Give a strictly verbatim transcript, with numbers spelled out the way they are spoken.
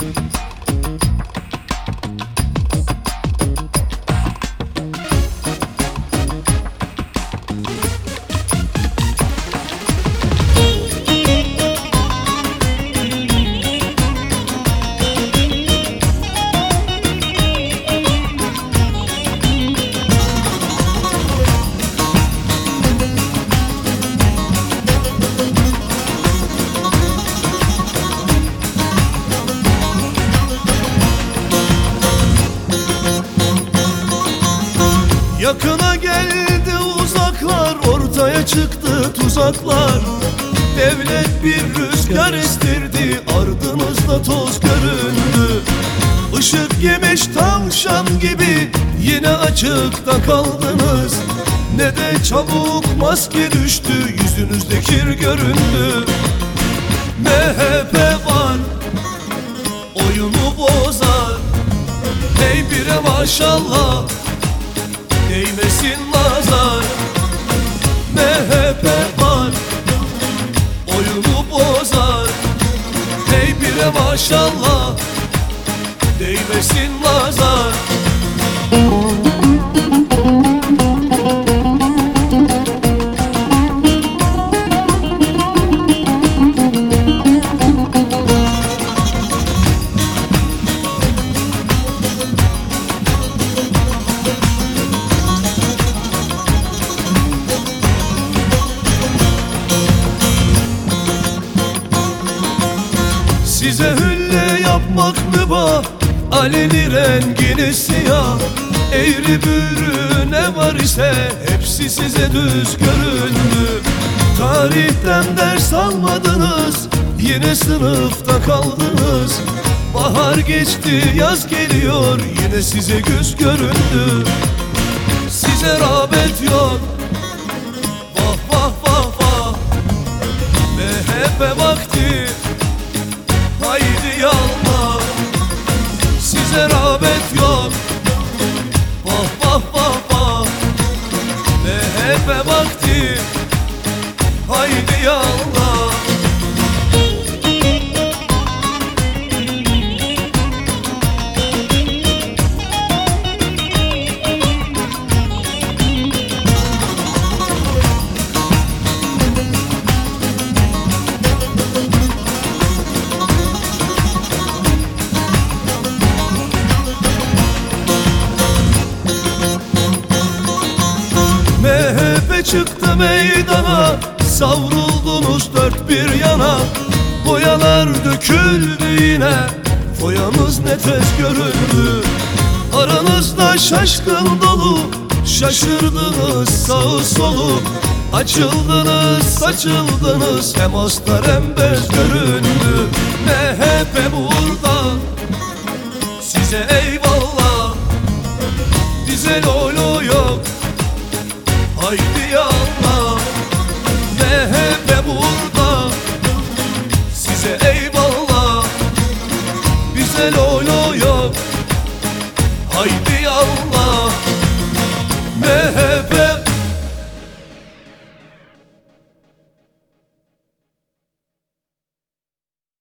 Yakına geldi uzaklar, ortaya çıktı tuzaklar. Devlet bir rüzgar estirdi, ardımızda toz göründü. Işık yemiş tavşan gibi yine açıkta kaldınız. Ne de çabuk maske düştü, yüzünüzde kir göründü. M H P var, oyunu bozar. Hey bire maşallah, değmesin nazar. M H P var, oyunu bozar. Hey bire maşallah, değmesin nazar. Size hülle yapmak mübah, aleni rengini siyah. Eğri büğrü ne var ise hepsi size düz göründü. Tarihten ders almadınız, yine sınıfta kaldınız. Bahar geçti, yaz geliyor, yine size güz göründü. Size rağbet yok, vah vah vah vah. M H P vakti, haydi yallah. Size rağbet yok, vah vah vah vah. M H P vakti, haydi yallah. M H P çıktı meydana, savruldunuz dört bir yana. Boyalar döküldü yine, foyanız ne tez göründü. Aranızda şaşkın dolu, şaşırdınız sağı solu. Açıldınız saçıldınız, hem astar hem bez göründü. M H P burada, size eyvallah. Bize lolo yok,